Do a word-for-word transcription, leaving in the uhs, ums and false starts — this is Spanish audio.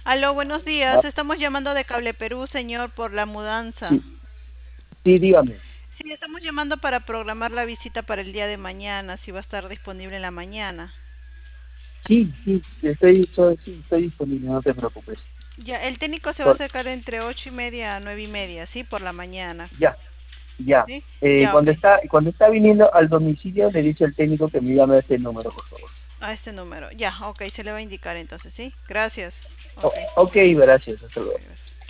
Aló, buenos días. Ah, Estamos llamando de Cable Perú, señor, por la mudanza. sí, sí, dígame. Sí, estamos llamando para programar la visita para el día de mañana, si va a estar disponible en la mañana. Sí, sí, estoy, estoy, sí, estoy disponible, no te preocupes. Ya, el técnico se va a Por- acercar entre ocho y media a nueve y media, ¿sí? Por la mañana. ya, ya. ¿Sí? Eh, Ya, ok. cuando está, cuando está viniendo al domicilio, le dice al técnico que me llame a este número, por favor. A este número. Ya, ok, se le va a indicar entonces, ¿sí? Gracias. O- Ok, ok, gracias, hasta ok, luego. gracias.